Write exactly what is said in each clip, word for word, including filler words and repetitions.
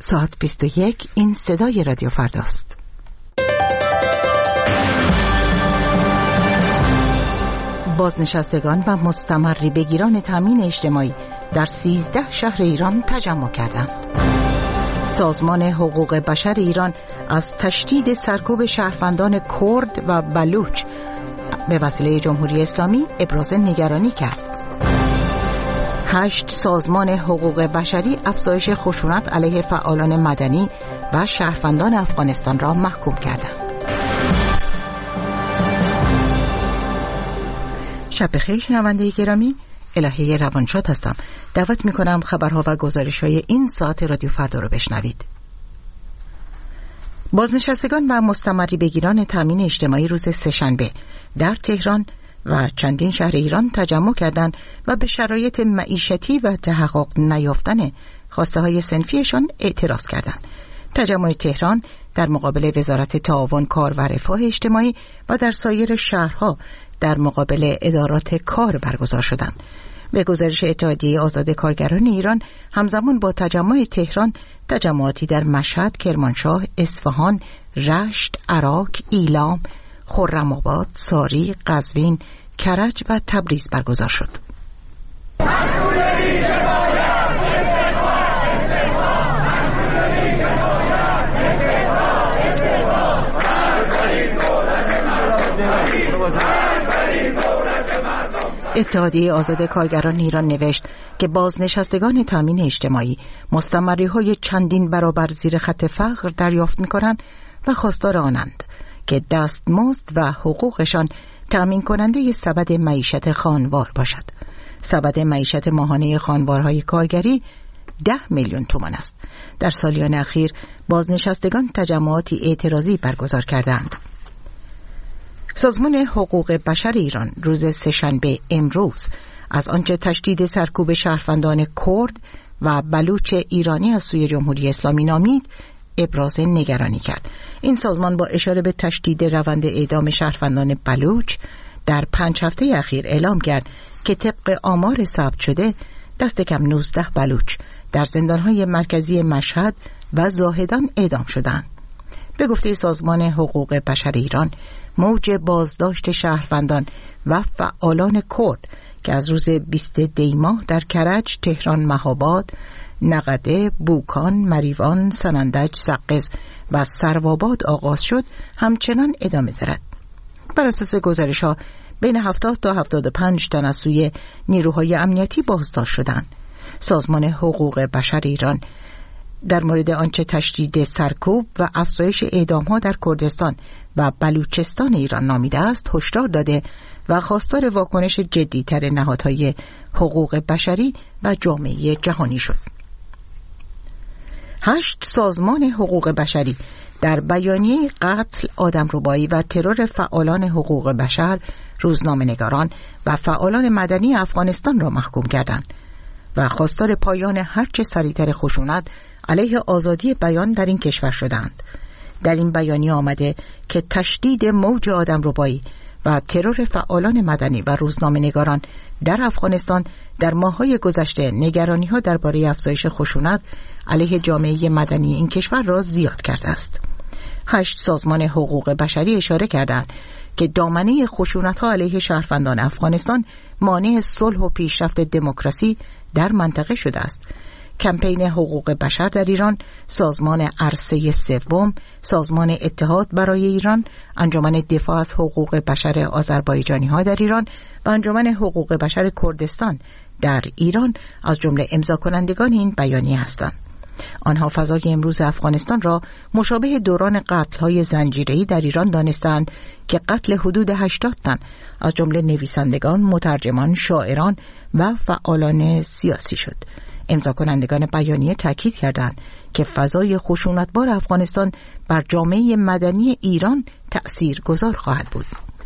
ساعت بیست و یک. این صدای رادیو فرداست. بازنشستگان و مستمری بگیران تامین اجتماعی در سیزده شهر ایران تجمع کردند. سازمان حقوق بشر ایران از تشدید سرکوب شهروندان کرد و بلوچ به وسیله جمهوری اسلامی ابراز نگرانی کرد. هشت سازمان حقوق بشری افزایش خشونت علیه فعالان مدنی و شهروندان افغانستان را محکوم کردند. شب بخیر شنونده گرامی، الهه روانشاد هستم. دعوت میکنم خبرها و گزارش‌های این ساعت رادیو فردا رو بشنوید. بازنشستگان و مستمری بگیران تامین اجتماعی روز سه‌شنبه در تهران و چندین شهر ایران تجمع کردند و به شرایط معیشتی و تحقق نیافتن خواسته های صنفیشان اعتراض کردند. تجمع تهران در مقابل وزارت تعاون کار و رفاه اجتماعی و در سایر شهرها در مقابل ادارات کار برگزار شدند. به گزارش اتحادیه آزاد کارگران ایران، همزمان با تجمع تهران، تجمعاتی در مشهد، کرمانشاه، اصفهان، رشت، عراق، ایلام، خرم‌آباد، ساری، قزوین، کرج و تبریز برگزار شد. اتحادیه آزاد کارگران ایران نوشت که بازنشستگان تامین اجتماعی مستمری‌های چندین برابر زیر خط فقر دریافت می‌کنند و خواستار آنند که دستمزد و حقوقشان تامین کننده سبد معیشت خانوار باشد. سبد معیشت ماهانه خانوارهای کارگری ده میلیون تومان است. در سالیان اخیر بازنشستگان تجمعاتی اعتراضی برگزار کردند. سازمان حقوق بشر ایران روز سه‌شنبه امروز از آنچه تشدید سرکوب شهروندان کرد و بلوچ ایرانی از سوی جمهوری اسلامی نامید ابراز نگرانی کرد. این سازمان با اشاره به تشدید روند اعدام شهروندان بلوچ در پنج هفته اخیر اعلام کرد که طبق آمار ثبت شده دست کم نوزده بلوچ در زندانهای مرکزی مشهد و زاهدان اعدام شدند. به گفته سازمان حقوق بشر ایران، موج بازداشت شهروندان و فعالان کرد که از روز بیست دی ماه در کرج، تهران، مهاباد، نقده، بوکان، مریوان، سنندج، سقز و سروآباد آغاز شد همچنان ادامه دارد. بر اساس گزارش‌ها بین هفتاد تا هفتاد و پنج تن از سوی نیروهای امنیتی بازداشت شدند. سازمان حقوق بشر ایران در مورد آنچه تشدید سرکوب و افزایش اعدام‌ها در کردستان و بلوچستان ایران نامیده است هشدار داده و خواستار واکنش جدی‌تر نهادهای حقوق بشری و جامعه جهانی شد. هشت سازمان حقوق بشری در بیانیه قتل، آدمربایی و ترور فعالان حقوق بشر، روزنامه‌نگاران و فعالان مدنی افغانستان را محکوم کردند و خواستار پایان هرچه سریعتر خشونت علیه آزادی بیان در این کشور شدند. در این بیانیه آمده که تشدید موج آدمربایی و ترور فعالان مدنی و روزنامه‌نگاران در افغانستان در ماه‌های گذشته نگرانی‌ها درباره افزایش خشونت علیه جامعه مدنی این کشور را زیاد کرده است. هشت سازمان حقوق بشری اشاره کردند که دامنه خشونت‌ها علیه شهروندان افغانستان مانع صلح و پیشرفت دموکراسی در منطقه شده است. کمپین حقوق بشر در ایران، سازمان عرصه سوم، سازمان اتحاد برای ایران، انجمن دفاع از حقوق بشر آذربایجانی‌ها در ایران و انجمن حقوق بشر کردستان در ایران از جمله امضا کنندگان این بیانیه هستند. آنها فضای امروز افغانستان را مشابه دوران قتل‌های زنجیره‌ای در ایران دانستند که قتل حدود هشتاد تن از جمله نویسندگان، مترجمان، شاعران و فعالان سیاسی شد. امضا کنندگان بیانیه تاکید کردند که فضای خشونتبار افغانستان بر جامعه مدنی ایران تأثیرگذار خواهد بود.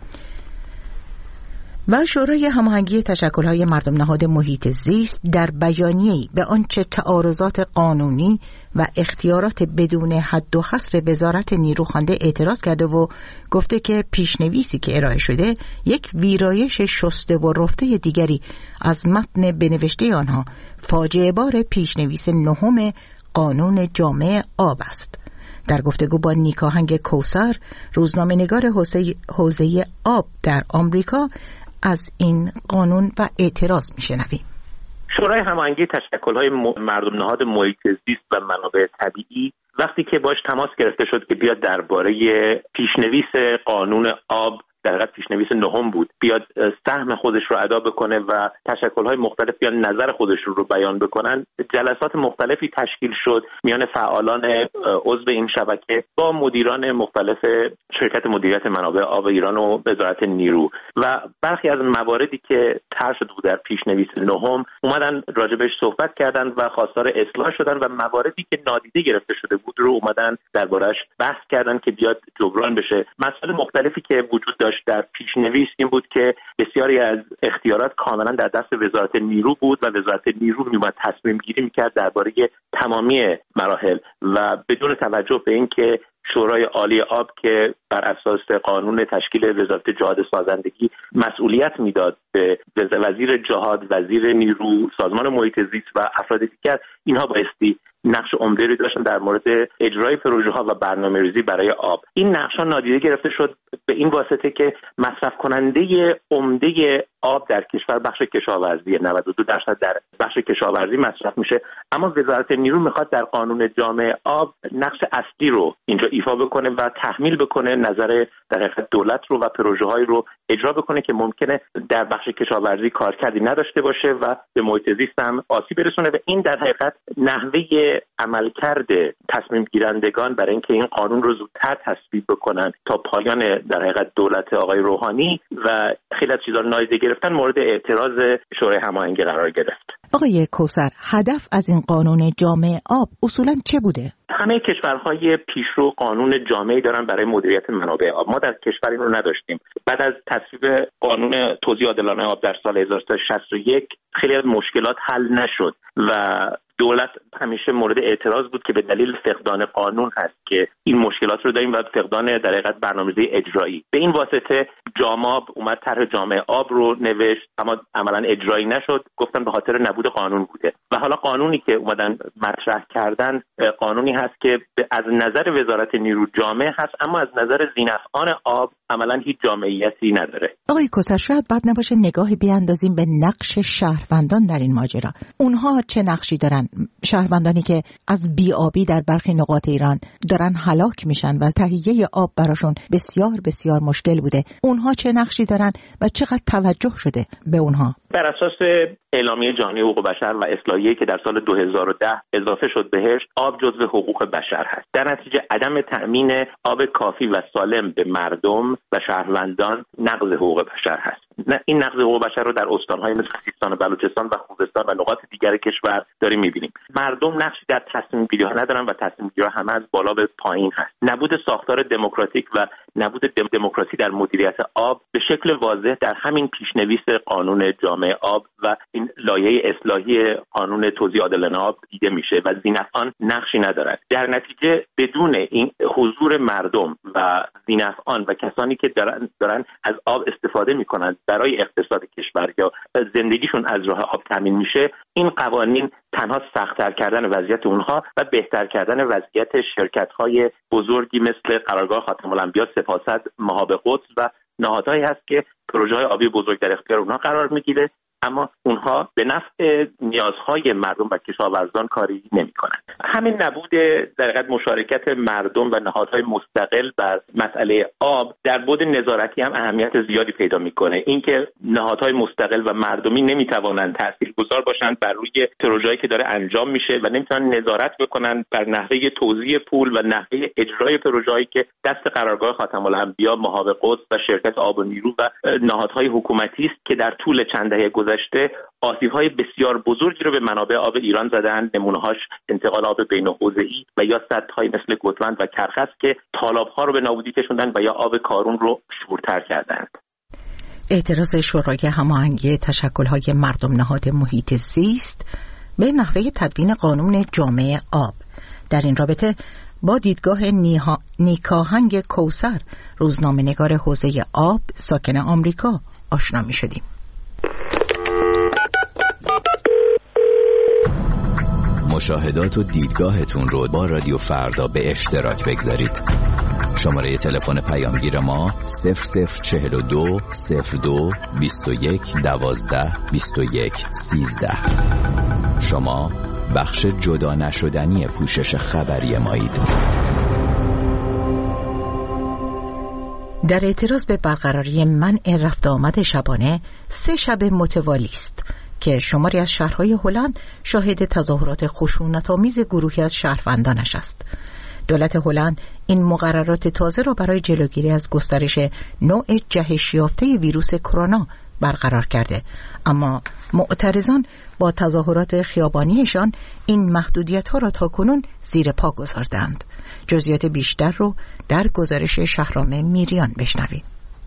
و شورای هماهنگی تشکل‌های مردم نهاد محیط زیست در بیانیه‌ای به آنچه تعارضات قانونی و اختیارات بدون حد و حصر وزارت نیروخوانده اعتراض کرده و گفته که پیشنویسی که ارائه شده یک ویرایش شسته و رفته دیگری از متن بنوشته آنها فاجعه بار پیشنویس نهم قانون جامع آب است. در گفتگو با نیکاهنگ کوثر، روزنامه‌نگار حوزه آب در آمریکا، از این قانون و اعتراض میشنویم. شورای هماهنگی تشکل‌های مردم نهاد محیط زیست و منابع طبیعی وقتی که باش تماس گرفته شد که بیاد درباره پیشنویس قانون آب، در حقیقت پیشنویس نهم بود، بیاد سهم خودش رو ادا بکنه و تشکل‌های مختلف بیان نظر خودشون رو بیان بکنن، جلسات مختلفی تشکیل شد میان فعالان عضو این شبکه با مدیران مختلف شرکت مدیریت منابع آب ایران و وزارت نیرو و برخی از مواردی که طرح شده بود در پیشنویس نهم اومدن راجبش صحبت کردن و خواستار اصلاح شدن و مواردی که نادیده گرفته شده بود رو اومدن دربارش بحث کردن که بیاد جبران بشه. مسائل مختلفی که وجود داشت در پیشنویس این بود که بسیاری از اختیارات کاملا در دست وزارت نیرو بود و وزارت نیرو میومد تصمیم گیری میکرد درباره تمامی مراحل و بدون توجه به اینکه شورای عالی آب که بر اساس قانون تشکیل وزارت جهاد سازندگی مسئولیت میداد به وزیر جهاد، وزیر نیرو، سازمان محیط زیست و افراد دیگر، اینها بایستی نقش عمده‌ای داشتن در مورد اجرای پروژه‌ها و برنامه‌ریزی برای آب. این نقش‌ها نادیده گرفته شد به این واسطه که مصرف کننده عمده آب در کشور بخش کشاورزی، نود و دو درصد در بخش کشاورزی مصرف میشه، اما وزارت نیرو میخواد در قانون جامع آب نقش اصلی رو اینجا ایفا بکنه و تحمیل بکنه نظر در حقیقت دولت رو و پروژه‌هایی رو اجرا بکنه که ممکنه در بخش کشاورزی کارکردی نداشته باشه و به محیط زیست هم آسیب برسونه و این در حقیقت نحوه عملکرد تصمیم گیرندگان برای اینکه این قانون رو زودتر تصویب بکنن تا پایان در حقیقت دولت آقای روحانی و خیلی از چیزا رو نادیده گرفتن مورد اعتراض شورای هماهنگی قرار گرفت. آقای کوثر، هدف از این قانون جامع آب اصولاً چه بوده؟ همه کشورهای پیشرو قانون جامعی دارن برای مدیریت منابع آب. ما در کشور این رو نداشتیم. بعد از تصویب قانون توزیع عادلانه آب در سال هزار و سیصد و شصت و یک خیلی از مشکلات حل نشد و دولت همیشه مورد اعتراض بود که به دلیل فقدان قانون هست که این مشکلات رو داریم و فقدان در حقیقت برنامه‌ریزی اجرایی. به این واسطه جاماب اومد طرح جامع آب رو نوشت اما عملاً اجرایی نشد، گفتن به خاطر نبود قانون بوده. و حالا قانونی که اومدن مطرح کردن قانونی هست که از نظر وزارت نیرو جامع هست اما از نظر ذی‌نفعان آب عملاً هیچ جامعیتی نداره. آقای کوثر، شاید بد نباشه نگاهی بیاندازیم به نقش شهروندان در این ماجرا. اونها چه نقشی دارن؟ شهروندانی که از بی‌آبی در برخی نقاط ایران دارن هلاک میشن و تهیه آب براشون بسیار بسیار مشکل بوده، اونها چه نقشی دارن و چقدر توجه شده به اونها؟ بر اساس اعلامیه جهانی حقوق بشر و اصلاحیه‌ای که در سال دو هزار و ده اضافه شد بهش، آب جزو حقوق بشر هست. در نتیجه عدم تأمین آب کافی و سالم به مردم و شهروندان نقض حقوق بشر هست. این نقض حقوق بشر رو در استان‌های مثل سیستان و بلوچستان و خوزستان و نقاط دیگر کشور داریم می‌بینیم. مردم نقشی در تصمیم گیری‌ها ندارن و تصمیم گیری‌ها همه از بالا به پایین هست. نبود ساختار دموکراتیک و نبود دم- دموکراسی در مدیریت آب به شکل واضح در همین پیشنویس قانون جامع آب و این لایحه اصلاحی قانون توزیع عادلانه آب دیده میشه و ذی‌نفعان نقشی ندارد. در نتیجه بدون این حضور مردم و ذی‌نفعان و کسانی که دارن, دارن از آب استفاده میکنند برای اقتصاد کشور یا زندگیشون از راه آب تامین میشه، این قوانین تنها سخت‌تر کردن وضعیت اونها و بهتر کردن وضعیت شرکت‌های بزرگی مثل قرارگاه خاتم الانبیا، سپاست، مهاب قدس و نهادهایی هست که پروژه‌های آبی بزرگ در اختیار اونها قرار میگیره اما اونها به نفع نیازهای مردم و کشاورزان کاری نمی‌کنند. همین نبود در حقیقت مشارکت مردم و نهادهای مستقل بر مسئله آب در بعد نظارتی هم اهمیت زیادی پیدا می‌کنه. اینکه نهادهای مستقل و مردمی نمی‌توانند تاثیرگذار باشند بر روی پروژه‌ای که داره انجام میشه و نمی‌تونن نظارت بکنن بر نحوه توزیع پول و نحوه اجرای پروژه‌ای که دست قرارگاه خاتم الانبیا، مهاب قدس و شرکت آب و نیرو و نهادهای حکومتی است که در طول چند دهه گذشته آسیب‌های بسیار بزرگی رو به منابع آب ایران زدن. نمونه‌هاش انتقال آب بین‌حوزه‌ای و یا سدهای مثل گوتوند و کرخس که تالاب‌ها رو به نابودی کشوندن و یا آب کارون رو شورتر کردند. اعتراض شورای هماهنگی تشکل‌های مردم نهاد محیط زیست به نحوه تدوین قانون جامع آب. در این رابطه با دیدگاه نیها... نیکاهنگ کوثر، روزنامه‌نگار حوزه آب ساکن آمریکا، آشنا می‌شدیم. مشاهدات و دیدگاهتون رو با رادیو فردا به اشتراک بگذارید. شماره تلفن پیامگیر ما صفر صفر چهل و دو صفر دو بیست و یک دوازده بیست و یک سیزده. شما بخش جدا نشدنی پوشش خبری مایید. در اعتراض به برقراری منع رفت آمد شبانه سه شب متوالی است که شماری از شهرهای هلند شاهد تظاهرات خشونت‌آمیز گروهی از شهروندانش است. دولت هلند این مقررات تازه را برای جلوگیری از گسترش نوع جهش یافته ویروس کرونا برقرار کرده، اما معترضان با تظاهرات خیابانیشان این محدودیت‌ها را تاکنون زیر پا گذاردند. جزئیات بیشتر رو در گزارش شهرام میریان بشنوید.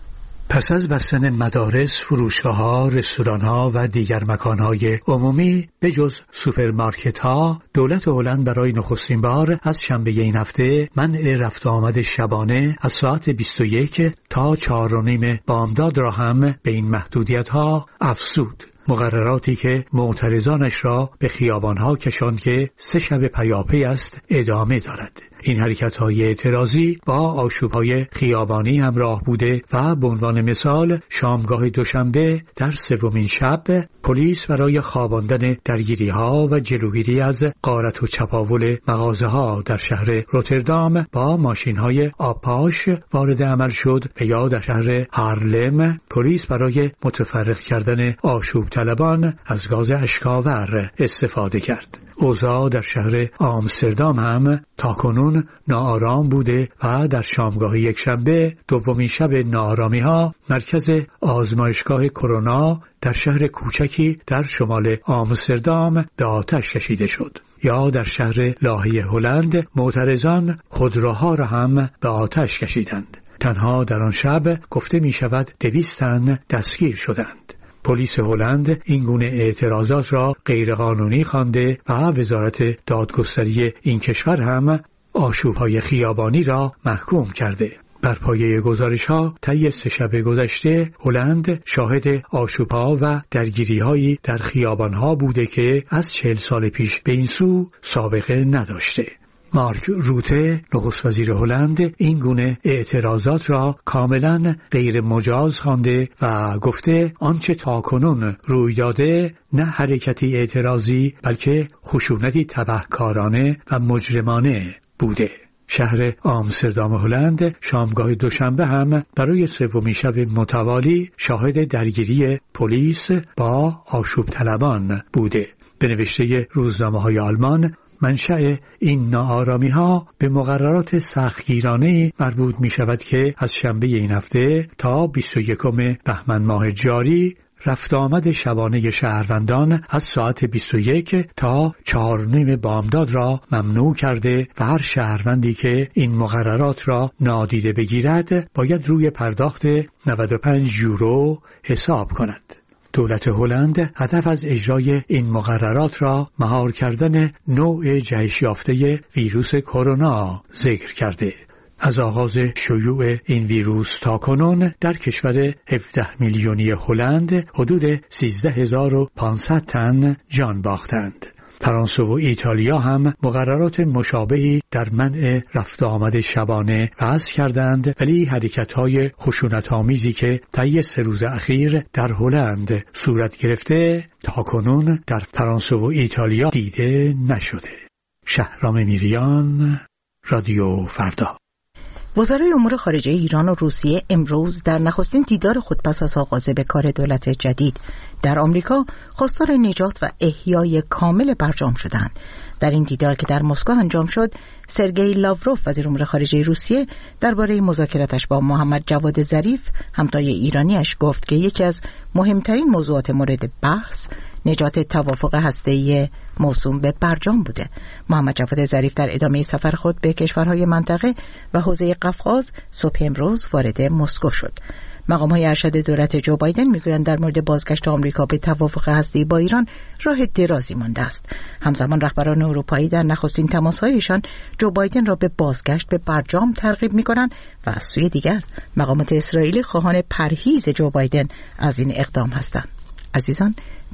پس از بستن مدارس، فروشگاه‌ها، رستوران‌ها و دیگر مکان‌های عمومی به جز سوپرمارکت‌ها، دولت هلند برای نخستین بار از شنبه این هفته منع رفت و آمد شبانه از ساعت بیست و یک تا چهار و نیم بامداد را هم به این محدودیت‌ها افزود. مقرراتی که معترضانش را به خیابان‌ها کشاند که سه شب پیاپی است ادامه دارد. این حرکت‌های اعتراضی با آشوب‌های خیابانی همراه بوده و به عنوان مثال شامگاه دوشنبه در سومین شب پلیس برای خواباندن درگیری‌ها و جلوگیری از غارت و چپاول مغازه‌ها در شهر روتردام با ماشین‌های آبپاش وارد عمل شد و یا در شهر هارلم پلیس برای متفرق کردن آشوب طلبان از گاز اشک‌آور استفاده کرد. اوضاع در شهر آمستردام هم تاکنون ناآرام بوده و در شامگاه یک شنبه دومین شب ناآرامی ها مرکز آزمایشگاه کرونا در شهر کوچکی در شمال آمستردام به آتش کشیده شد. یا در شهر لاهی هلند معترضان خودروها را هم به آتش کشیدند. تنها در آن شب گفته می شود دویست تن دستگیر شدند. پلیس هلند این گونه اعتراضات را غیرقانونی خوانده و وزارت دادگستری این کشور هم آشوب‌های خیابانی را محکوم کرده. بر پایه گزارش‌ها طی سه شب گذشته هلند شاهد آشوب‌ها و درگیری‌هایی در خیابان‌ها بوده که از چهل سال پیش به این سو سابقه نداشته. مارک روته نخست وزیر هلند این گونه اعتراضات را کاملا غیر مجاز خوانده و گفته آنچه تاکنون روی داده نه حرکتی اعتراضی بلکه خشونتی تبهکارانه و مجرمانه بوده. شهر آمستردام هلند شامگاه دوشنبه هم برای سومین شب متوالی شاهد درگیری پلیس با آشوب طلبان بوده. به نوشته روزنامه‌های آلمان منشأ این ناآرامی ها به مقررات سختگیرانه مربوط می شود که از شنبه این هفته تا بیست و یکم بهمن ماه جاری رفت آمد شبانه شهروندان از ساعت بیست و یک تا چهار و نیم بامداد را ممنوع کرده و هر شهروندی که این مقررات را نادیده بگیرد باید روی پرداخت نود و پنج یورو حساب کند. دولت هلند هدف از اجرای این مقررات را مهار کردن نوع جهش یافته ویروس کرونا ذکر کرده. از آغاز شیوع این ویروس تا کنون در کشور هفده میلیونی هلند حدود سیزده هزار و پانصد تن جان باختند. فرانسه و ایتالیا هم مقررات مشابهی در منع رفت آمد شبانه وضع کردند، ولی حرکت‌های خشونت‌آمیزی که طی سه روز اخیر در هلند صورت گرفته تاکنون در فرانسه و ایتالیا دیده نشده. شهرام میریان، رادیو فردا. وزرای امور خارجه ایران و روسیه امروز در نخستین دیدار خود پس از آغاز به کار دولت جدید در آمریکا خواستار نجات و احیای کامل برجام شدند. در این دیدار که در مسکو انجام شد، سرگئی لاوروف وزیر امور خارجه روسیه درباره مذاکراتش با محمد جواد ظریف همتای ایرانیش گفت که یکی از مهمترین موضوعات مورد بحث نجات توافق هسته‌ای موسوم به برجام بوده. محمد جواد ظریف در ادامه سفر خود به کشورهای منطقه و حوزه قفقاز صبح امروز وارد مسکو شد. مقام‌های ارشد دولت جو بایدن میگویند در مورد بازگشت آمریکا به توافق هسته‌ای با ایران راه درازی مانده است. همزمان رهبران اروپایی در نخستین تماس‌هایشان جو بایدن را به بازگشت به برجام ترغیب می‌کنند و از سوی دیگر مقامات اسرائیلی خواهان پرهیز جو بایدن از این اقدام هستند. عزیزان،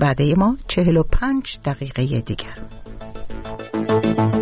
وعده ما چهل و پنج دقیقه دیگر.